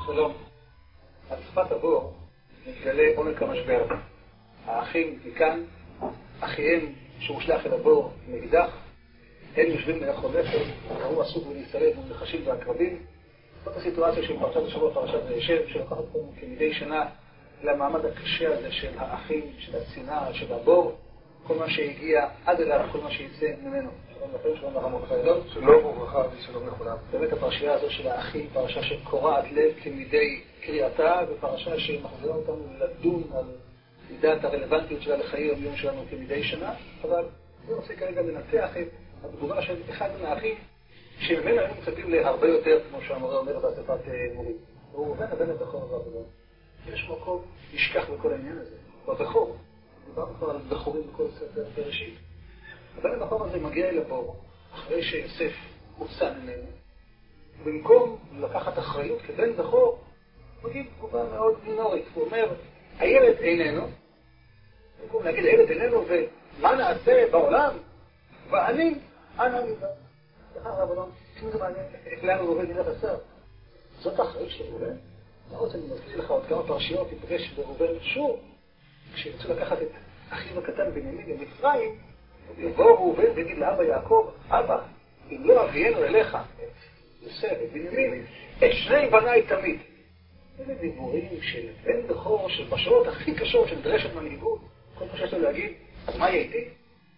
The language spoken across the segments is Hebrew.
שלום. על שפת הבור מתגלה עומק המשבר. האחים מכאן, אחיהם שהושלח אל הבור מאידך, הם יושבים לאכול לחם, והוא עסוק ולהצטלב מול נחשים ועקרבים. זאת הסיטואציה של פרשת השבוע, פרשת וישב, שלוקחת אותנו כמדי שנה למעמד הקשה הזה של האחים, של השנאה, של הבור, כל מה שהגיע עד אליו, כל מה שיצא ממנו. שלום לכם, שלום לרמות חיילות. שלום וברכה ושלום לכולם. באמת הפרשייה הזו של האחים, פרשה שקורעת לב כמדי קריאתה, ופרשה שמחזירה אותנו לדון על מידת הרלוונטיות שלה לחיי היום שלנו כמדי שנה, אבל אני רוצה כרגע לנתח את התגובה של אחד מן האחים, שממנו היינו מצפים להרבה יותר, כמו שהמורה אומר באספת מורים. הוא בן הבכור והבכור. יש מקום נשכח בכל העניין הזה. בבכור. דיברנו כבר על בכורים בכל ספר בראשית. הבן הבכור הזה מגיע אל הבור, אחרי שיוסף הוצא ממנו, במקום לקחת אחריות כבן בכור, הוא מגיד תגובה מאוד מינורית. הוא אומר, הילד איננו, במקום להגיד הילד איננו, ומה נעשה בעולם? ואני, אנא נידע. סליחה הרב אדום, אם זה מעניין, לאן הוא עובד מילת השר? זאת האחריות של ראובן? אני מזכיר לך עוד כמה פרשיות, תפגש בראובן שוב, כשירצו לקחת את אחיו הקטן בנימין למצרים, יבוא ראובן ויגיד לאבא יעקב, אבא, אם לא אביאנו אליך, את יוסף, את בנימין, את שני בניי תמיד. אלה דיבורים של בן בכור, של בשעות הכי קשות שנדרשת מנהיגות, כל מה שיש לו להגיד, אז מה יהיה איתי?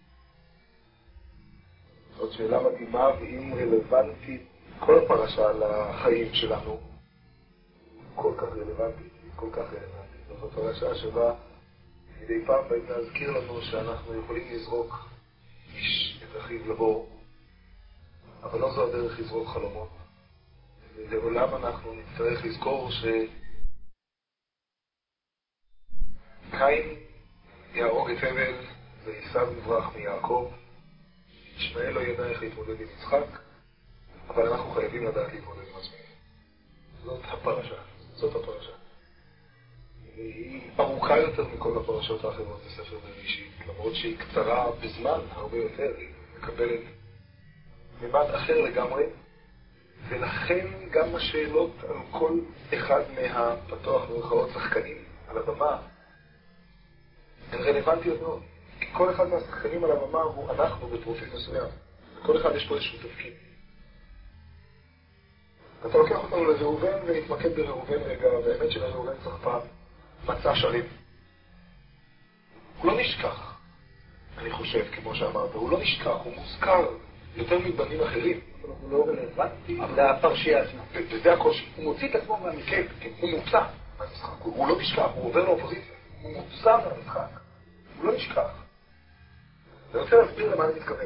זאת שאלה מדהימה, ואם רלוונטית כל הפרשה לחיים שלנו, כל כך רלוונטית, כל כך רלוונטית. זאת הפרשה שבה מדי פעם באים להזכיר לנו שאנחנו יכולים לזרוק איש את אחיו לבור, אבל לא זו הדרך לזרוק חלומות. ולעולם אנחנו נצטרך לזכור קין יהרוג את הבל ועשיו יברח מיעקב. ישמעאל לא ידע איך להתמודד עם יצחק, אבל אנחנו חייבים לדעת להתמודד עם עצמנו. זאת הפרשה. זאת הפרשה. היא ארוכה יותר מכל הפרשות האחרות בספר בראשית, למרות שהיא קצרה בזמן הרבה יותר, היא מקבלת ממד אחר לגמרי, ולכן גם השאלות על כל אחד מהפתוח מרכאות שחקנים על הבמה הן רלוונטיות מאוד. כי כל אחד מהשחקנים על הבמה הוא אנחנו בפרופיל מסוים, וכל אחד יש פה איזשהו תפקיד. אתה לוקח אותנו לראובן ונתמקד בראובן רגע, והאמת שלראובן צריך פעם מצע שלם. הוא לא נשכח, אני חושב, כמו שאמרת, הוא לא נשכח, הוא מוזכר יותר מבנים אחרים. אבל הוא לא רלוונטי לפרשייה עצמה. וזה הקושי. הוא מוציא את עצמו מהמשחק. הוא מוצא מהמשחק, הוא לא נשכח, הוא עובר לאופוזיציה. הוא מוצא מהמשחק, הוא לא נשכח. אני רוצה להסביר למה אני מתכוון.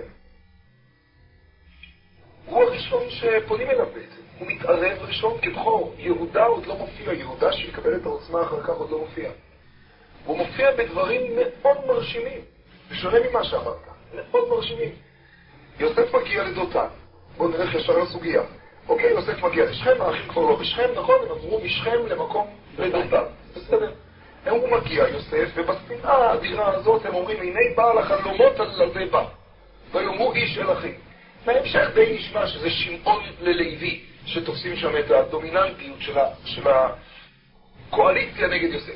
הוא הראשון שפונים אליו בעצם. הוא מתערב ראשון כבחור. יהודה עוד לא מופיע. יהודה שיקבל את העוצמה אחר כך עוד לא מופיע. הוא מופיע בדברים מאוד מרשימים. בשונה ממה שאמרת. מאוד מרשימים. יוסף מגיע לדותן. בואו נלך ישר לסוגיה. אוקיי, יוסף מגיע לשכם, האחים כבר לא בשכם, נכון? הם עברו משכם למקום לדותן. בסדר. הוא מגיע יוסף, ובשנאה האדירה הזאת הם אומרים, הנה בעל החלומות על זה בא. ויאמרו איש אל אחים. בהמשך די נשמע שזה שמעון ללוי, שתופסים שם את הדומיננטיות של הקואליציה נגד יוסף.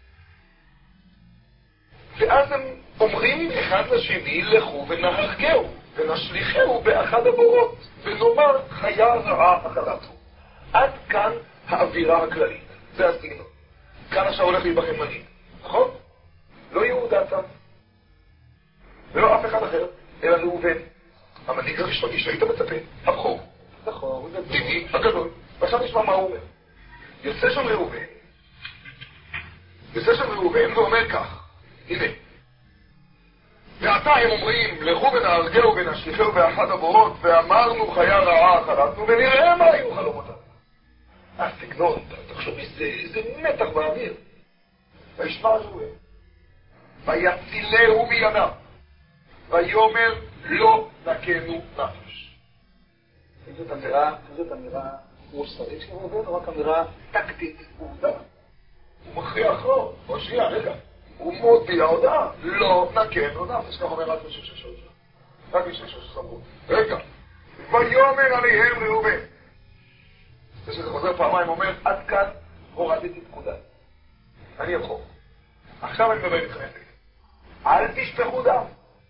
ואז הם אומרים אחד לשני, לכו ונהרגהו, ונשליחהו באחד הבורות, ונאמר חיה רעה אכלתו. עד כאן האווירה הכללית. זה הסגנון. כאן עכשיו הולך להיבחן מנהיג. נכון? לא יהודה תם. ולא אף אחד אחר, אלא ראובן. המנהיג הראשוני שהיית מצפה, הבכור. נכון, טבעי, הגדול. ועכשיו נשמע מה הוא אומר. יוצא שם ראובן ואומר כך, הנה. ועתה הם אומרים, לכו ונהרגהו ונשליחהו באחד הבורות, ואמרנו חיה רעה אכלתנו, ונראה מה היו חלומותיו. הסגנון, תחשוב, איזה מתח באוויר. וישמע ראובן, ויצילהו מידיו, ויאמר לא נקנו נפש. אם זאת אמירה מוסרית של ראובן, או רק אמירה טקטית? עובדה. הוא מכריע אחרון. או שנייה, רגע. הוא מודיע הודעה. לא נקנו נפש. כך אומר רק בשביל ששעות. רק בשביל שסמכות. רגע. ויאמר עליהם ראובן. זה שזה חוזר פעמיים אומר, עד כאן קיבלתי פקודה. אני אבחור. עכשיו אני מדבר איתכם. אל תשפכו דם.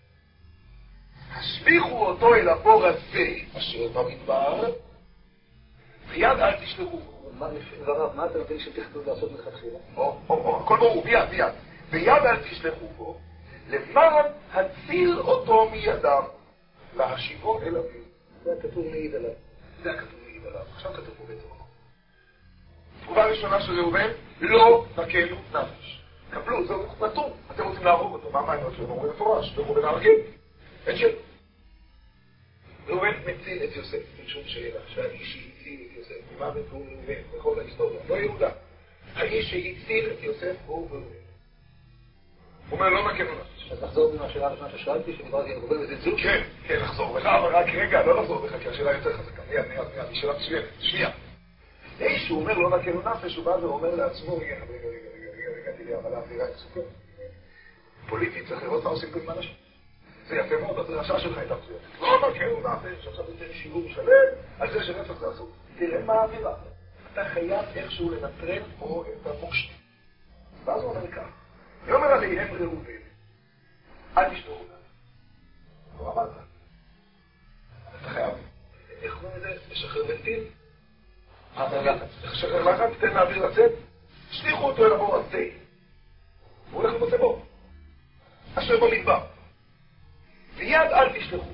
השליחו אותו אל הבור הזה, אשר במדבר, ויד אל תשלחו. מה אתה מבין שתכתוב לעשות מלכתחילה? הכל ברור, מיד. ויד אל תשלחו בו, למען הציל אותו מידם, להשיבו אל אביו. זה הכתוב מעיד עליו. עכשיו כתוב פה בעצם. תגובה ראשונה של ראובן, לא נקלו נפש. קבלו, זהו נתון. אתם רוצים להרוג אותו, מה מעניין שלו? אומרים מפורש, ראובן הרגיל. אין שאלה. ראובן מציל את יוסף, משום שאלה, שהאיש שהציל את יוסף, ממה בנתון ראובן, בכל ההיסטוריה, לא יהודה. האיש שהציל את יוסף הוא ראובן. הוא אומר, לא נקלו נפש. אז לחזור במה השאלה הראשונה ששאלתי, שדיברתי על ראובן וזלזול? כן, לחזור בך, אבל רק רגע, לא לחזור בך, כי השאלה יותר חזקה. מיד, היא שאלה מצוינת. שנייה. לפני שהוא אומר לא נקלו נפש, הוא בא ואומר לעצמו, רגע, תראה, אבל האווירה היא מסוכנת. פוליטית צריך לראות מה עושים פה עם אנשים. זה יפה מאוד, הדרשה שלך הייתה מצוינת. לא נקלו נפש, עכשיו ניתן שיעור שלם, על זה שרצח זה אסור. תראה מה האווירה. אתה חייב איכשהו לנטרל פה את המוקשים. ואז הוא אומר כך. אני אומר עליהם ראובן, אל תשתרו דם. הוא אמר לך. אתה חייב. איך קוראים לזה? לשחרר בנטין? לשחרר לחץ, תן להעביר לצאת. שליחו אותו אל הבור הזה. הוא הולך למוצא בור. אשר במדבר. ויד אל תשלחו.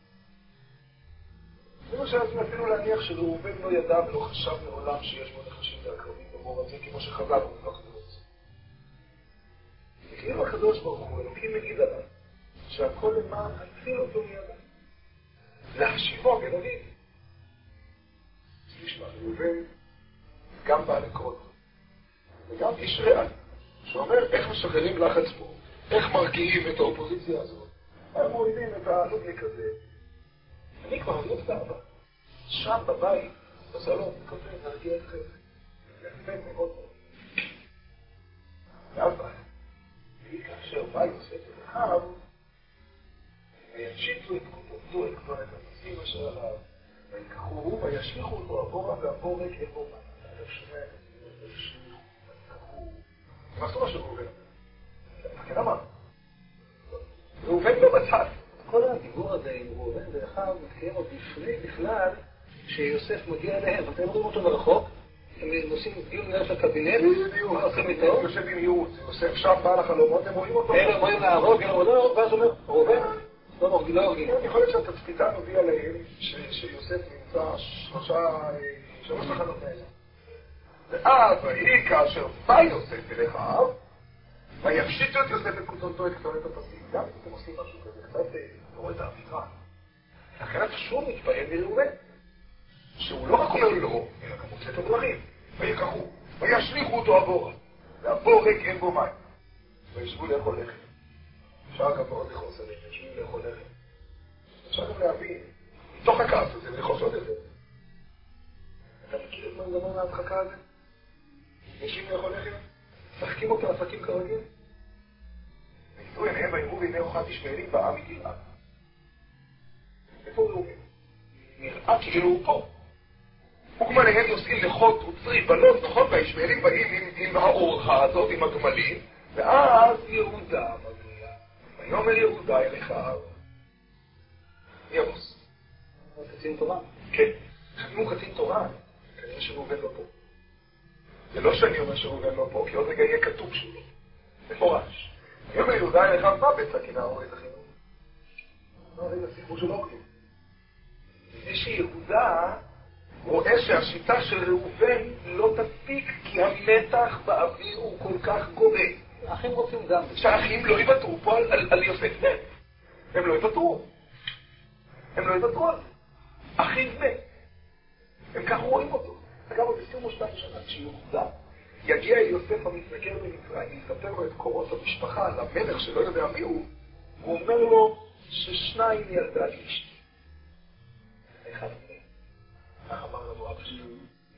זה מה שאנחנו אפילו להניח שראובן לא ידע ולא חשב מעולם שיש בו נחשים והקרבים בבור הזה, כמו שחז"ל אומרים כך בבור הזה. וכאילו הקדוש ברוך הוא, אלוקים מגיד עליו, שהכל למען הציל אותו מידם. להשיבו אל אביו. תשמע, ראובן גם בעל עקרונות, וגם איש ריאלי, שאומר איך משחררים לחץ פה, איך מרגיעים את האופוזיציה הזאת, הם מורידים את הנודניק הזה. אני כבר לא סבא, שם בבית, בסלון, כותב, נרגיע אתכם. יפה מאוד מאוד. ואז והיא כאשר בא יוסף אל אחיו, ויפשיטו את כותבתו, את כתובת הנושאים אשר עליו, ויקחוהו וישליכו אותו הבורה והבור ריק אין בו מים. אתה שומע את זה, וישליכו, ויקחוהו. מה עשו מה שראובן? כן אמר. ראובן לא בצד. כל הדיבור הזה עם ראובן ואחיו מתקיים עוד לפני בכלל שיוסף מגיע אליהם. אתם רואים אותו מרחוק, הם עושים דיון נראה של הקבינט, בדיוק, יושב עם ייעוץ, יוסף שם בא לחלומות, הם רואים אותו. הם אומרים להרוג, הם אומרים לא, ואז אומר, ראובן, לא הורגים. יכול להיות שהתצפיתן הודיע להם שיוסף נמצא שלוש תחנות האלה. ואז ויהי כאשר בא יוסף אל אחיו, ויפשיטו את יוסף את כותבתו, את כתובת הפסים. גם אם אתם עושים משהו כזה, קצת רואה את האווירה. לכן אתה שוב מתפעל מראובן, שהוא לא רק אומר לא, אלא גם מוצא את הדברים. ויקחו, וישליכו אותו הבורה, והבור ריק אין בו מים. וישבו לאכול לחם. אפשר גם מאוד לכעוס עליהם, יושבים לאכול לחם. אפשר גם להבין, מתוך הכעס הזה, ולכעוס עוד יותר. אתה מכיר את מנגנון ההדחקה הזה? יושבים לאכול לחם? משחקים אותו עסקים כרגיל? ויתנו עיניהם ויראו והנה אוכת ישמעאלים באה מגלעד. איפה ראובן? נראה כאילו הוא פה. וכמעליהם יוסעים לחות וצרי בנות, נכון? והישמעאלים באים עם האורחה הזאת, עם הגמלים, ואז יהודה מגיע. ויאמר יהודה אל אחיו. מי הבוס? קצין תורה. כן. אם הוא קצין תורה, כנראה שראובן לא פה. זה לא שאני אומר שראובן לא פה, כי עוד רגע יהיה כתוב שהוא לא. מפורש. ויאמר יהודה אל אחיו, מה בצע כי נהרוג את אחינו? לא, זה הסיפור של אוכל. זה שיהודה רואה שהשיטה של ראובן לא תספיק, כי המתח באוויר הוא כל כך גורם. האחים רוצים גם. שהאחים לא יוותרו פה על יוסף מת. הם לא יוותרו. הם לא יוותרו על זה. אחיו מת. הם כך רואים אותו. אגב, עוד 22 שנה, כשיהודה יגיע יוסף המתנגר במצרים, יספר לו את קורות המשפחה, למלך שלא יודע מי הוא אומר לו ששניים ילדה לי אשתי. אחד מהם. כך אמר לנו אבא שלנו.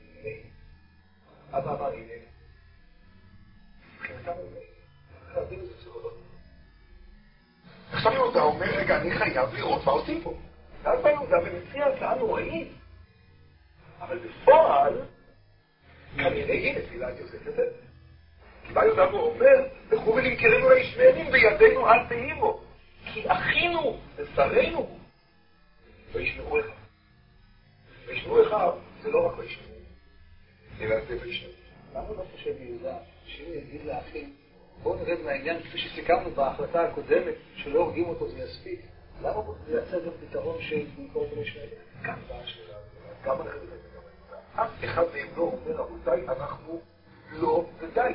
אבא אמר הנה. מבחינתם הוא חייבים את זה סבודות. עכשיו יהודה אומר, רגע, אני חייב לראות מה עושים פה. ואז בא יהודה ומציע הצעה נוראית. אבל בפועל, כנראה היא נפילת יוסף יותר. כי בא יהודה ואומר, לכו ולמכרנו לישמעאלים בידינו אל תהימו, כי אחינו ושרינו הוא. וישמעו אחיו. וישמעו אחיו זה לא רק וישמעו, אלא זה וישמעו. למה לא חושב יהודה שאם יגיד לאחים, בואו נרד מהעניין כפי שסיכמנו בהחלטה הקודמת, שלא הורגים אותו זה יספיק, למה הוא מייצר גם פתרון של למכור אותו לישמעאלים? כאן באה השאלה, גם אנחנו וגם אני. אף אחד מהם לא אומר, רבותיי, אנחנו לא ודי.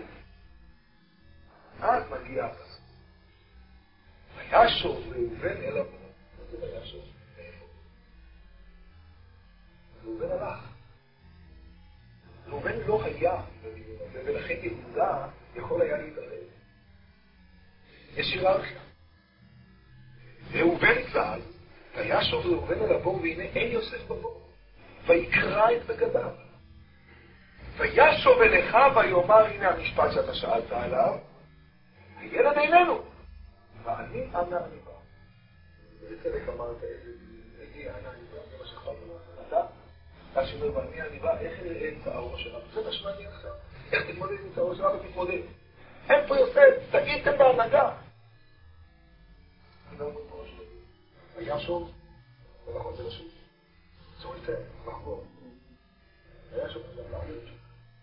אז מגיע הפסוק. וישוב ראובן אל אבו. מה זה וישוב? מאיפה? ראובן הלך. ראובן לא היה בדיון הזה, ולכן יהודה יכול היה להתערב. יש היררכיה. ראובן צעד, וישוב ראובן אל הבור, והנה אין יוסף בבור. ויקרא את בגדיו. וישוב אל אחיו ויאמר, הנה המשפט שאתה שאלת עליו, הילד איננו. ואני אנה אני בא. ובצדק אמרת, איזה אנה אני בא, זה מה שכתוב לך. אתה שאומר, ואני אני בא, איך נראה את האור שלנו? זה מה שמעניין עכשיו. איך תתמודד עם את האור שלנו? תתמודד. איפה יוסף? תגידתם בהנהגה. אני לא אומר פה משהו. וישוב, לא נכון, זה לשוב. צורי תן, לחבור. וישוב, זה גם להעביר את שוב.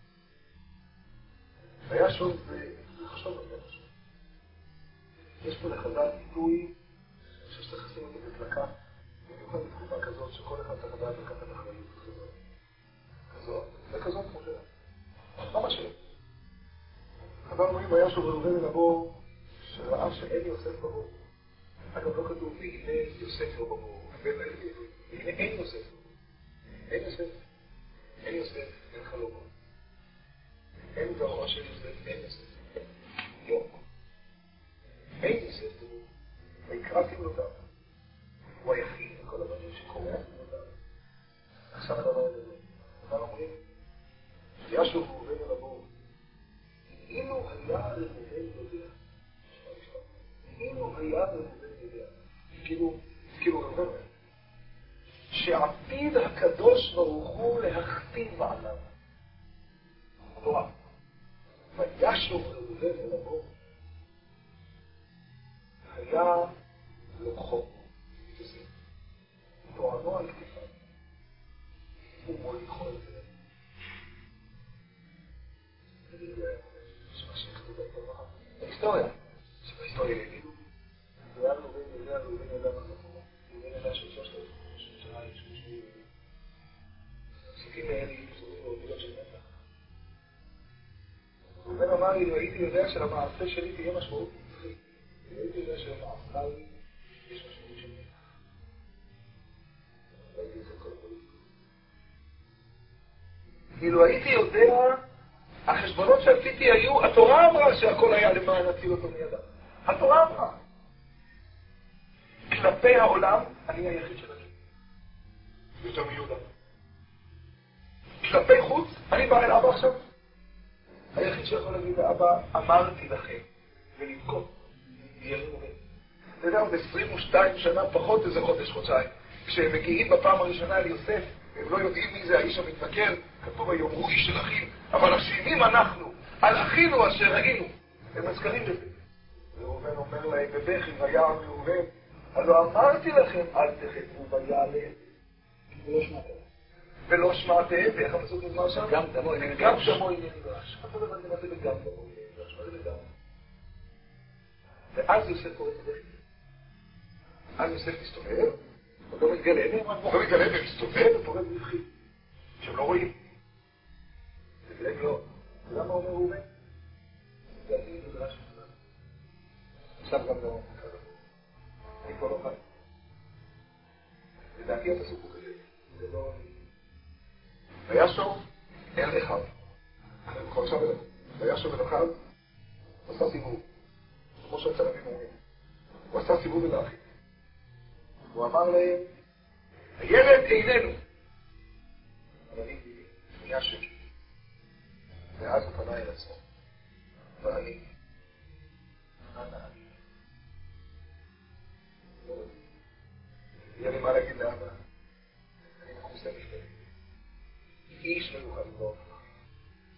וישוב, זה חשוב על זה. יש פה לחז"ל ביטוי שצריך לשים אותו בדלקה, במיוחד בתקופה כזאת שכל אחד צריך לדעת לקחת אחריות כזאת וכזאת כמו שלה. למה שלא? חז"ל אומרים, היה שוב ראובן אל הבור שראה שאין יוסף בבור. אגב, לא כתוב והנה יוסף לא בבור, והנה אין יוסף. אין יוסף. אין יוסף, אין חלומות. אין זרוע של יוסף, אין יוסף. לא. אין יוסף הוא, ויקרא תמלותיו. הוא היחיד מכל הבנים שקורא תמלותיו. עכשיו הדבר הזה. אבל אומרים, ישוב ראובן אל הבור. אילו היה ראובן יודע. אילו היה ראובן יודע. כאילו ראובן יודע. שעתיד הקדוש ברוך הוא להכתיב עליו. תורה. וישוב ראובן אל הבור. היה לוקחו, תורנו על כתפיו, ומוליכו את זה. שמה שכתוב בתורה, בהיסטוריה, שבהיסטוריה יגידו, ויהיה ראובן ידע מה נכון, ראובן ידע של 3,000 שנה ישמשו יהודים. הפסוקים האלה יפסורים באותיות של מתח. ראובן אמר לי, לא הייתי יודע שלמעשה שלי תהיה משמעות נצחית. הייתי יודע שלמעשה יש משמעות של מתח. הייתי עושה כל פוליטיקה. אילו הייתי יודע, החשבונות שעשיתי היו, התורה אמרה שהכל היה למען להציל אותו מידה. התורה אמרה. כלפי העולם, אני היחיד של הכי. יותר מיהודה. כלפי חוץ, אני בא אל אבא עכשיו. היחיד שיכול להגיד לאבא, אמרתי לכם, ולבכות. ירימו בן. אתה יודע, עוד 22 שנה פחות איזה חודש-חודשיים. כשהם מגיעים בפעם הראשונה אל יוסף, הם לא יודעים מי זה האיש המתנכר, כתוב היאמרו איש של אחים, אבל אשמים אנחנו, על אחינו אשר ראינו. הם מזכרים לזה. ראובן אומר להם, בבכי ויעם ראובן, הלא אמרתי לכם, אל תחטאו ויעלה. ולא שמעתם, ואיך הפסוק נגמר שם? גם דמו אינני נדרש. גם דמו אינני נדרש. אתה לא הבנתי מה זה בגם דמו אינני נדרש, מה זה בגם? ואז יוסף קורא את הבכי. אז יוסף מסתובב, הוא לא מתגלה, ומסתובב ופורט בבכי. שהם לא רואים. זה גלג לא. ולמה אומר ראובן? זה אני נדרש בכלל. עכשיו גם דמו. אני כבר לא חי. לדעתי הפסוק הוא כזה. זה לא... וישוב אל אחיו. אנחנו עכשיו אליו. וישוב אל אחיו, הוא עשה סיבוב. כמו שהצלמים אומרים. הוא עשה סיבוב אל האחים. הוא אמר להם, הילד איננו. אבל אני נהיה שקט. ואז הוא פנה אל עצמו. ואני, אנה אני. יהיה לי מה להגיד לאבא. אני מכוסה משתנה. איש לא יוכל לברוא אותך.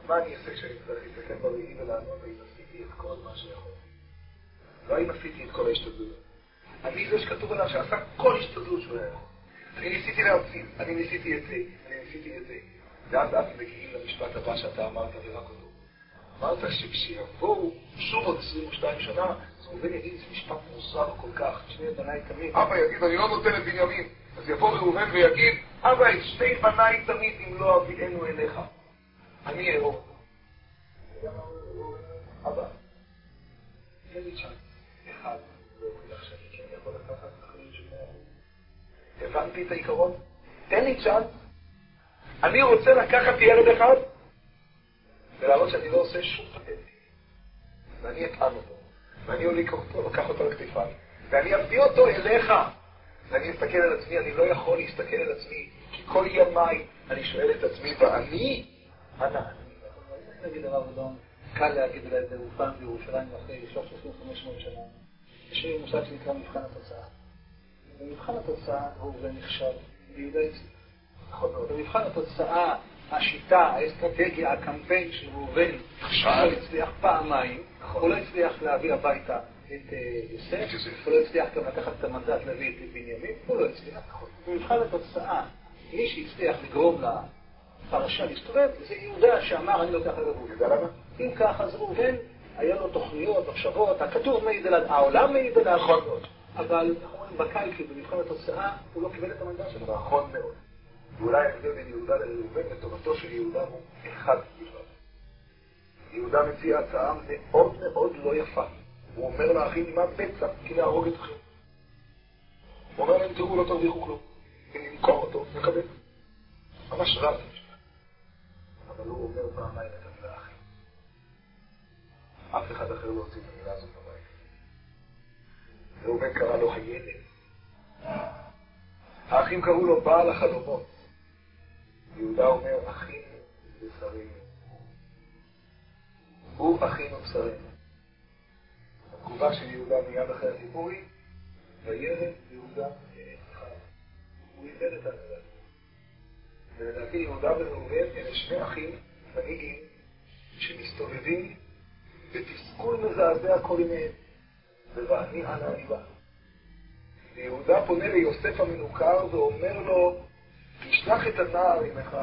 מה אני אעשה כשאני צריך להסתכל בראי ולענות האם עשיתי את כל מה שיכול? לא האם עשיתי את כל ההשתדלות. אני זה שכתוב עליו שעשה כל השתדלות שהוא היה. אני ניסיתי להציל, אני ניסיתי את זה, אני ניסיתי את זה. ואז אתם מגיעים למשפט הבא שאתה אמרת ורק אותו. אמרת שכשיבואו שוב עוד 22 שנה, אז ראובן יגיד, זה משפט מוזר כל כך. שני בניי תמיד. אבא יגיד, אני לא נותן את בנימין. אז יבוא ראובן ויגיד, אבא, את שני בניי תמיד אם לא אביאנו אליך. אני אהוב. אבא, תן לי צ'אנס. אחד, להוכיח שאני כן יכול לקחת אחריות של 100%. הבנתי את העיקרון? תן לי צ'אנס. אני רוצה לקחת ילד אחד ולהראות שאני לא עושה שום פטנטים. ואני אטען אותו. ואני לוקח אותו לכתפיי. ואני אביא אותו אליך. ואני אסתכל על עצמי, אני לא יכול להסתכל על עצמי. כי כל ימיי אני שואל את עצמי, ואני, אנא אני. נגיד הרב אדום, קל להגיד אולי את זה אופן בירושלים אחרי 3,500 שנה. יש לי מושג שנקרא מבחן התוצאה. במבחן התוצאה ראובן נכשל, ויהודה הצליח. במבחן התוצאה, השיטה, האסטרטגיה, הקמפיין של ראובן הוא לא הצליח פעמיים, הוא לא הצליח להביא הביתה את יוסף, הוא לא הצליח גם לקחת את המנדט להביא את בנימין, הוא לא הצליח. במבחן התוצאה, מי שהצליח לגרום לפרשה להסתובב, זה יהודה שאמר אני לוקח עליו ראובן. אם כך, אז ראובן היה לו תוכניות, מחשבות, הכתוב מעיד עליו, העולם מעיד עליו, אבל אנחנו אומרים בקלפי, במבחן התוצאה, הוא לא קיבל את המנדט שלו. נכון מאוד. ואולי ההבדל בין יהודה לראובן לטובתו של יהודה הוא אחד בלבד. יהודה מציע הצעה מאוד מאוד לא יפה. הוא אומר לאחים, מה בצע כי להרוג את אחים? הוא אומר להם, תראו, לא תרוויחו כלום. אם נמכור אותו, נקבל. ממש רע. אבל הוא אומר פעמיים את המילה אחים. אף אחד אחר לא הוציא את המילה הזאת בבית. ראובן קרא לו הילד. האחים קראו לו בעל החלומות. יהודה אומר, אחים ובשרים. הוא אחים ובשרים. התגובה של יהודה מיד אחרי הסיפור היא, וירד יהודה אחד. הוא איבד את הנראה. ולדעתי יהודה וראובן אלה שני אחים מנהיגים שמסתובבים בתסכול מזעזע כל ימיהם. ואני אנא אני בא. ויהודה פונה ליוסף המנוכר ואומר לו, תשלח את הנער עם אחד,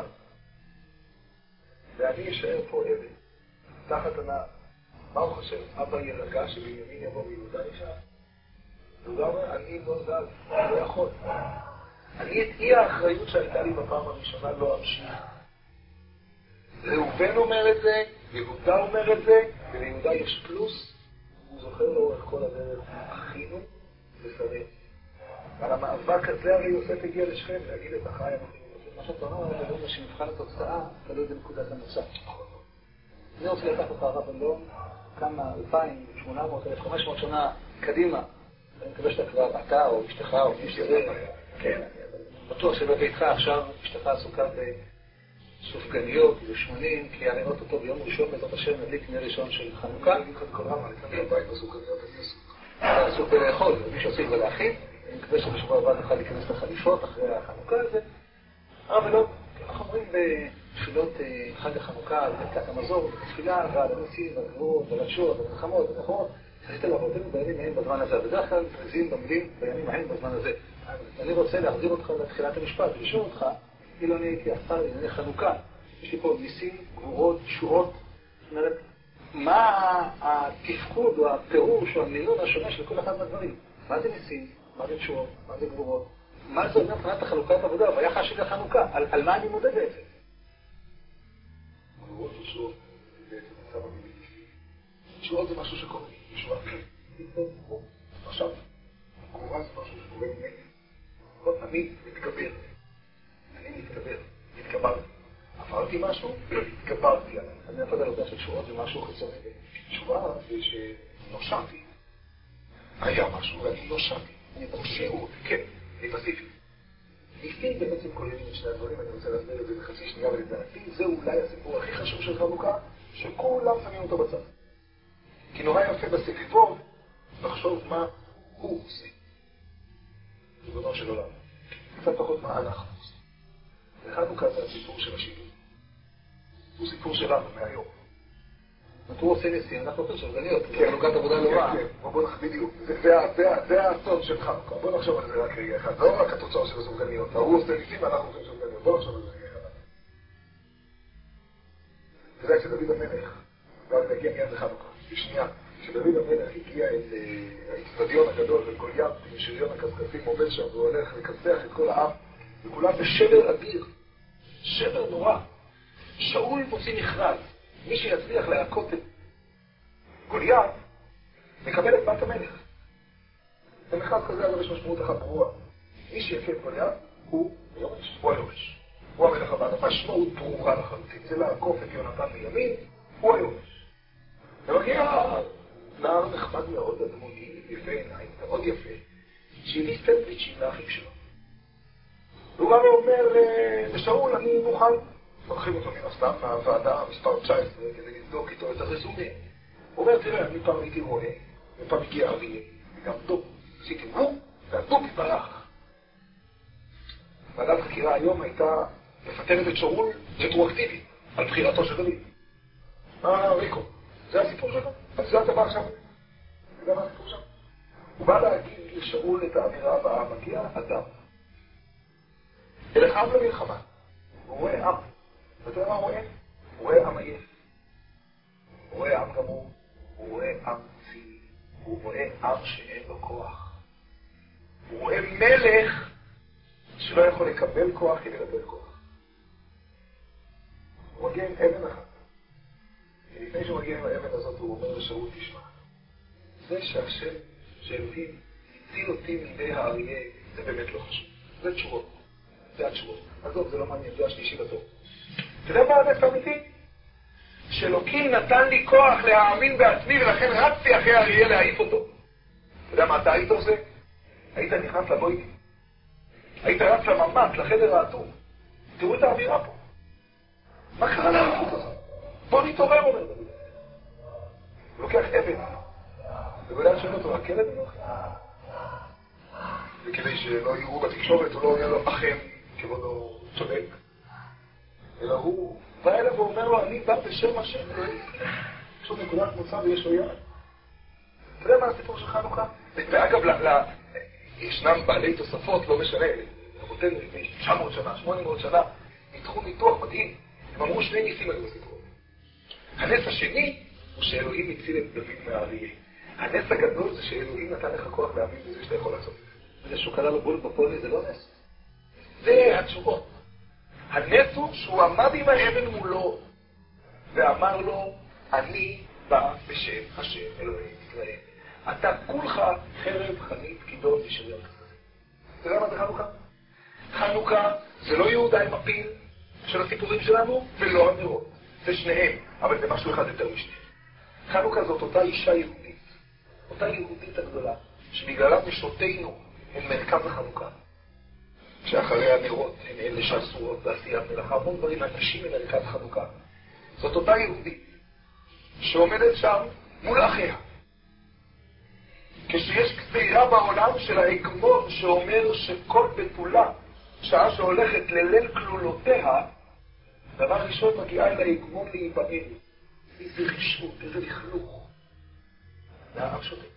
ואני אשאר פה עבד, תחת הנער. מה הוא חושב? אבא ירגע שבנימין יבוא ויהודה נשאר? יהודה אומר, אני לא זז, אני לא יכול. אני את אי האחריות שהייתה לי בפעם הראשונה לא אמשיך. ראובן אומר את זה, יהודה אומר את זה, וליהודה יש פלוס, הוא זוכר לאורך כל הדרך, אחינו ושרים. על המאבק הזה הרי יוסף הגיע לשכם להגיד את החי המחירים. מה שאתה אומר, זה לא שמבחן התוצאה, תלוי בנקודת המוצא. אני רוצה לקחת את הרב אלון כמה 2,800, 1,500 שנה קדימה. אני מקווה שאתה כבר, אתה או אשתך או מי שזה. כן, בטוח שבביתך עכשיו אשתך עסוקה בסופגניות ושמנים, כי אני רואה אותו ביום ראשון בעזרת השם נדליק נר ראשון של חנוכה. אני אגיד לך את כל רמה, אני כאן בבית בסופגניות, אני עסוק. אתה עסוק בלאכול, מי שעסוק בלהכין. אני מקווה שבשבוע הבא נוכל להיכנס לחליפות אחרי החנוכה הזה. אבל לא, אנחנו אומרים בתפילות חג החנוכה, בברכת המזור, בתפילה, ועל הניסים, והגבורות, ועל התשועות, והמלחמות, והמלחמות, עשית לעבודתנו בימים ההם בזמן הזה. בדרך כלל מזיעים במילים בימים ההם בזמן הזה. אני רוצה להחזיר אותך לתחילת המשפט, ולשאול אותך, אילו אני הייתי השר לענייני חנוכה, יש לי פה ניסים, גבורות, תשועות, זאת אומרת, מה התפקוד או הפירוש או המינון השונה של כל אחד מהדברים? מה זה ניסים? מה זה תשועות? מה זה גבורות? מה זה אומר מבחינת החלוקת עבודה ביחס של החנוכה? על מה אני מודה בעצם? גבורות ותשועות זה בעצם מצב המילים. תשועות זה משהו שקורה. תשועה עכשיו, גבורה זה משהו שקורה ממני. אני מתגבר. אני מתגבר. התגברתי. עברתי משהו, התגברתי עליי. אני אפשר לדעת שתשועות זה משהו חיצוני. תשועה זה שנושעתי. היה משהו ואני נושעתי. אני פסיפי. כן, אני פסיפי. ניסים בעצם כוללים את שני הדברים, אני רוצה להסביר את זה בחצי שנייה, ולדעתי זה אולי הסיפור הכי חשוב של חנוכה, שכולם שמים אותו בצד. כי נורא יפה בסביבות לחשוב מה הוא עושה. ריבונו של עולם. קצת פחות מה אנחנו עושים. וחנוכה זה הסיפור של השידור. הוא סיפור שלנו מהיום. הוא עושה ניסים, אנחנו עושים שרדניות, זה חלוקת עבודה לא רעה. כן, בוא נחשוב בדיוק. זה הסוד של חנוכה. בוא נחשוב על זה רק רגע אחד. לא רק התוצאה של הסופגניות. הוא עושה ניסים ואנחנו עושים סופגניות. בוא נחשוב על זה רגע אחד. אתה יודע, כשדוד המלך, ואז נגיע מיד לחנוכה, בשנייה, כשדוד המלך הגיע אל האצטדיון הגדול, וגוליית עם שריון הקשקשים עומד שם והולך לכסח את כל העם, וכולם בשבר אדיר, שבר נורא. שאול מוציא מכרז, מי שיצליח להכות את גוליית, מקבל את בת המלך. זה מכרז כזה, אבל יש משמעות אחת ברורה. מי שיכה את גוליית הוא היורש, הוא היורש. הוא המלך הבא, המשמעות ברורה לחלוטין. זה לעקוף את יונתן מימין, הוא היורש. ומגיע נער נחמד מאוד, אדמוני, יפה עיניים, מאוד יפה, שהביא סטנדוויצ'ים לאחים שלו. והוא גם אומר לשאול, אני מוכן. לוקחים אותו מן הסתם מהוועדה מספר 19 כדי לבדוק איתו את הרזומה. הוא אומר, תראה, אני פעם הייתי רואה, ופעם הגיע אריה, וגם דוב, עשיתי מו, והדוב התברח. ועדת חקירה היום הייתה לפטרת את שאול רטרואקטיבית על בחירתו של דוד. ריקו, זה הסיפור שלך? אז זה אתה בא עכשיו? זה מה הסיפור שלך? הוא בא להגיד לשאול את האמירה הבאה, מגיע אדם. אלך עם למלחמה. הוא רואה עם. ואתה יודע מה הוא רואה? הוא רואה עם עייף. הוא רואה עם גמור. הוא רואה עם ציני. הוא רואה עם שאין לו כוח. הוא רואה מלך שלא יכול לקבל כוח כדי לתת כוח. הוא מגיע עם אבן אחת. ולפני שהוא מגיע עם האבן הזאת הוא אומר לשאול, תשמע, זה שהשם שאלוהים הציל אותי מידי האריה, זה באמת לא חשוב. זה תשובות. זה התשובות. עזוב, זה לא מעניין, זה השלישי בתור. אתה יודע מה הנס האמיתי? שאלוקים נתן לי כוח להאמין בעצמי ולכן רצתי אחרי האריה להעיף אותו. אתה יודע מה אתה היית עושה? היית נכנס לבוידים. היית רץ לממ"ט, לחדר האטום. תראו את האווירה פה. מה קרה לעיפות הזאת? בוא נתעורר, אומר דוד. הוא לוקח אבן. וגולן שואל אותו, הכלב הוא לא? וכדי שלא יראו בתקשורת, הוא לא אומר לו, אכן, כבודו צודק. אלא הוא בא אליו ואומר לו, אני בא בשם השם אלוהים. יש לו נקודת מוצא ויש לו יד. אתה יודע מה הסיפור של חנוכה? ואגב, ישנם בעלי תוספות, לא משנה, רבותינו לפני 900 שנה, 800 שנה, ניתחו ניתוח מדהים. הם אמרו שני ניסים היו בסיפור. הנס השני הוא שאלוהים הציל את דוד מהאריה. הנס הגדול זה שאלוהים נתן לך כוח להאמין בזה שאתה יכול לעשות. וזה שהוא קלה לו בול בפולי, זה לא נס. זה התשובות. הנס הוא שהוא עמד עם האבן מולו ואמר לו, אני בא בשם השם אלוהים ישראל. אתה כולך חרב, חנית, כידון ושריון. אתה יודע מה זה חנוכה? חנוכה זה לא יהודה עם הפיל של הסיפורים שלנו ולא הנרות. זה שניהם, אבל זה משהו אחד יותר משניהם. חנוכה זאת אותה אישה יהודית, אותה יהודית הגדולה, שבגללה נשותינו הן מרכז החנוכה. שאחרי הנרות הן אלה שאסורות בעשיית מלאכה, המון דברים, הנשים הן מרכז חנוכה. זאת אותה יהודית שעומדת שם מול אחיה. כשיש גזירה בעולם של ההגמון שאומר שכל בתולה, שעה שהולכת לליל כלולותיה, דבר ראשון מגיעה אל ההגמון להיבעל. איזה רשעות, איזה לכלוך. והעם שותק.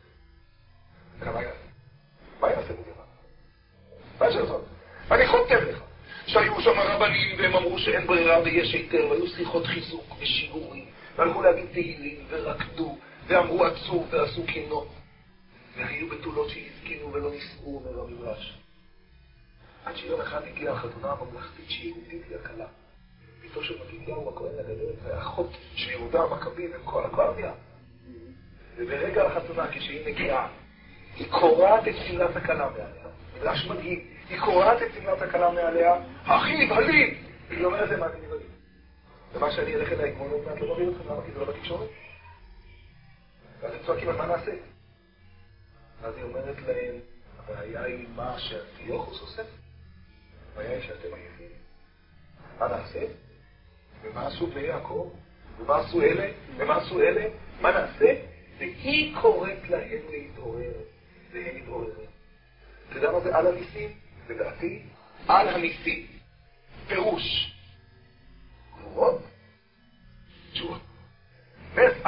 מה יעשה בגלל? מה שעשות? אני חותם לך שהיו שם הרבנים והם אמרו שאין ברירה ויש היתר, והיו שיחות חיזוק ושיעורים, והלכו להגיד תהילים ורקדו, ואמרו עצוב ועשו קינות, והיו בתולות שהזקינו ולא נסעו, אומר המדרש. עד שיום אחד הגיעה החתונה הממלכתית שיהודית היא הקלה. ביתו של מתתיהו הכהן הגדול והאחות של יהודה המכבים עם כל הגוורדיה. וברגע החתונה כשהיא מגיעה, היא קורעת את שמלת הכלה מעליה. מדרש מדהים. היא קורעת את שמלת הכלה מעליה, הכי נבהלים! היא אומרת למה אתם נבהלים? ומה שאני אלך אל ההגמונות מעט לא מביא אתכם, למה? כי זה לא בתקשורת? ואז הם צועקים על מה נעשה? אז היא אומרת להם, הבעיה היא מה שאנטיוכוס עושה? הבעיה היא שאתם עייפים. מה נעשה? ומה עשו בני יעקב? ומה עשו אלה? ומה עשו אלה? מה נעשה? והיא קוראת להם להתעורר, והם מתעוררים. אתה יודע מה זה על הניסים? לדעתי, על הניסים. פירוש. גבורות,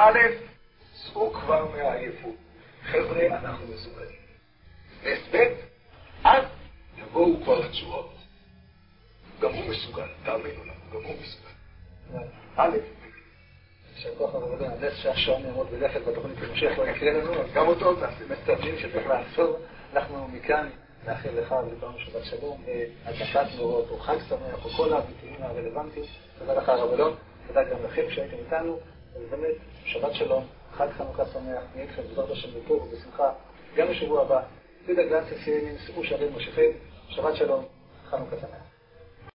א', צאו כבר מהעייפות. חבר'ה, אנחנו מסוגלים. נס ב', אז יבואו כבר התשואות. גם הוא מסוגל, תאמינו לנו, גם הוא מסוגל. א', שכוח הרבנים, הנס שהשעון יעמוד בלכת בתוכנית תמשך לא יקרה לנו, אז גם אותו נעשה. מסתג'ים שצריך לעצור. אנחנו מכאן נאחל לך ולכולנו שבת שלום, הדלקת נורות או חג שמח או כל הביטויים הרלוונטיים. תודה לך הרב אלון, תודה גם לכם שהייתם איתנו, ובאמת שבת שלום, חג חנוכה שמח, נהיה איתכם בעזרת השם בטוב ובשמחה גם בשבוע הבא. יהודה גלנץ יסיין, נשאו שערים משיחים, שבת שלום, חנוכה שמח.